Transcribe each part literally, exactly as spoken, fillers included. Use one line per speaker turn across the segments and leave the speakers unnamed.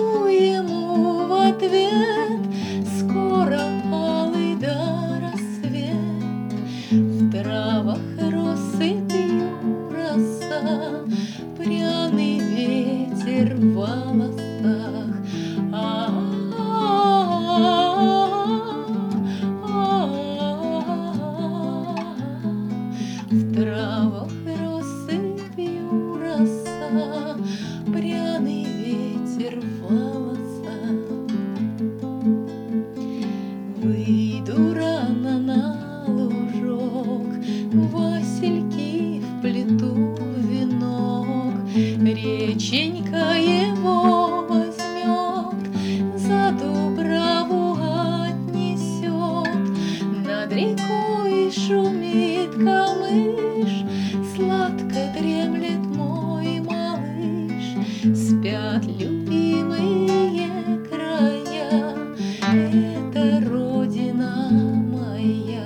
Пою ему в ответ: скоро алый да рассвет. В травах россыпью роса, пряный ветер в волосах. В травах россыпью роса, пряный ветер в волосах. Выйду рано на лужок, васильки вплету в венок. Реченька его возьмет, за дубраву отнесет. Над рекой шумит камыш, сладко дремлет мой малыш. Спят любимые края, это родина моя.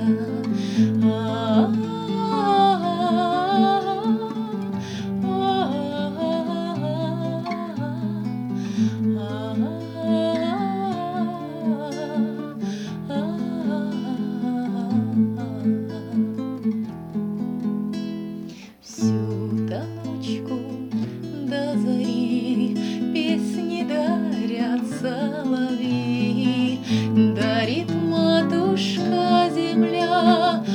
Всю до ночку до зари песни дарят соловьи. Дарит матушка земля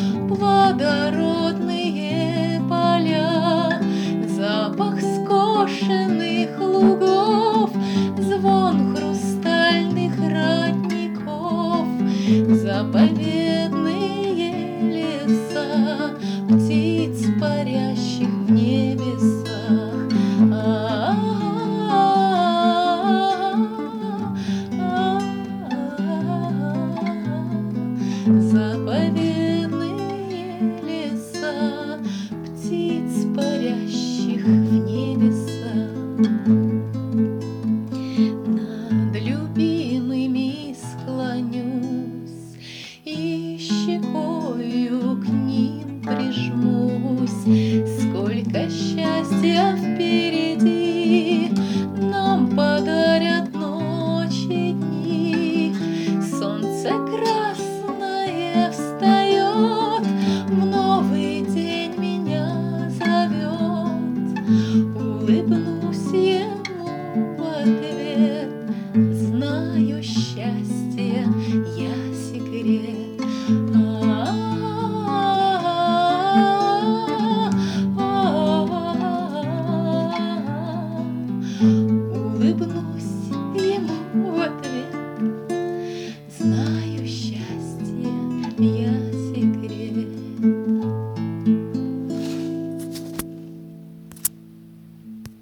плодородные поля. Запах скошенных лугов, звон хрустальных родников. Заповедные леса, птиц, парящих в небесах. Заповедные леса, птиц, парящих в небесах. Над любимыми склонюсь и щекою к ним прижмусь. Сколько счастья впереди нам подарят ночи, дни. Солнце красное встает, в новый день меня зовет. Улыбнусь